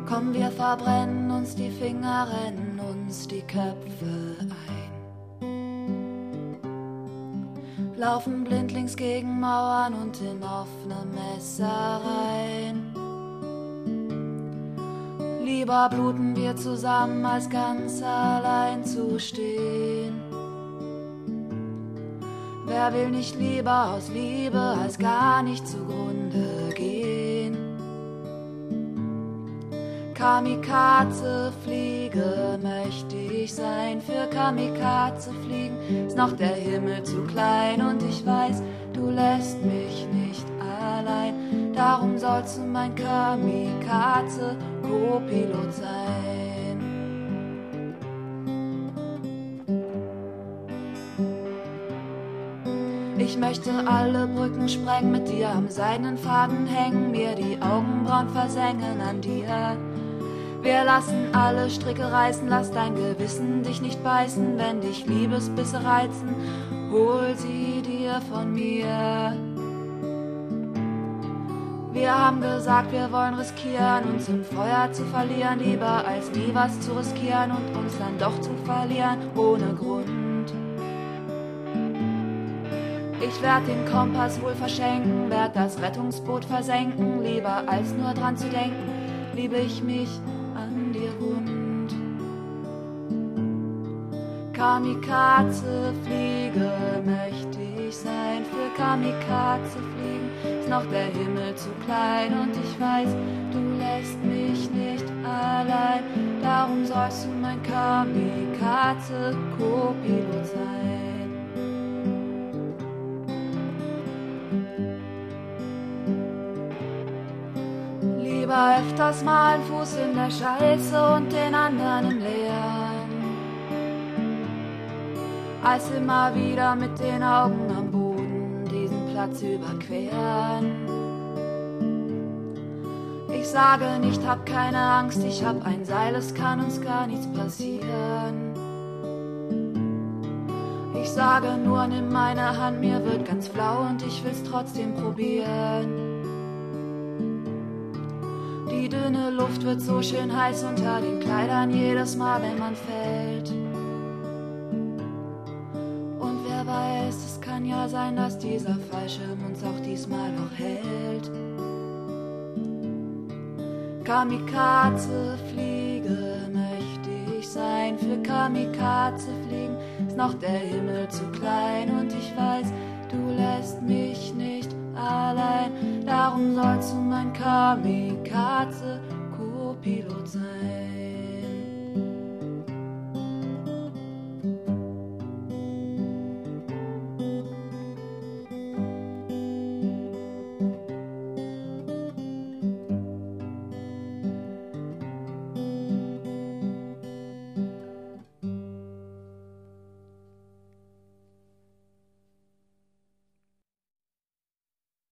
Komm, wir verbrennen uns die Finger, rennen uns die Köpfe ein. Laufen blindlings gegen Mauern und in offene Messer rein. Lieber bluten wir zusammen, als ganz allein zu stehen. Wer will nicht lieber aus Liebe, als gar nicht zugrunde gehen? Kamikaze fliege möchte ich sein, für Kamikaze fliegen ist noch der Himmel zu klein und ich weiß, du lässt mich nicht allein, darum sollst du mein Kamikaze Co-Pilot sein. Ich möchte alle Brücken sprengen, mit dir am seidenen Faden hängen, mir die Augenbrauen versengen an dir. Wir lassen alle Stricke reißen, lass dein Gewissen dich nicht beißen, wenn dich Liebesbisse reizen, hol sie dir von mir. Wir haben gesagt, wir wollen riskieren, uns im Feuer zu verlieren, lieber als nie was zu riskieren und uns dann doch zu verlieren, ohne Grund. Ich werd den Kompass wohl verschenken, werd das Rettungsboot versenken, lieber als nur dran zu denken, liebe ich mich an dir rund. Kamikaze fliege möchte ich sein, für Kamikaze fliegen ist noch der Himmel zu klein und ich weiß, du lässt mich nicht allein, darum sollst du mein Kamikaze Co-Pilot sein. Lieber öfters mal einen Fuß in der Scheiße und den anderen im Leeren, als immer wieder mit den Augen am Boden diesen Platz überqueren. Ich sage nicht, hab keine Angst, ich hab ein Seil, es kann uns gar nichts passieren. Ich sage nur, nimm meine Hand, mir wird ganz flau und ich will's trotzdem probieren. Die dünne Luft wird so schön heiß unter den Kleidern jedes Mal, wenn man fällt. Und wer weiß, es kann ja sein, dass dieser Fallschirm uns auch diesmal noch hält. Kamikaze fliege möchte ich sein, für Kamikaze fliegen ist noch der Himmel zu klein und ich weiß, du lässt mich nicht allein, darum sollst du mein Kamikaze Co-Pilot sein.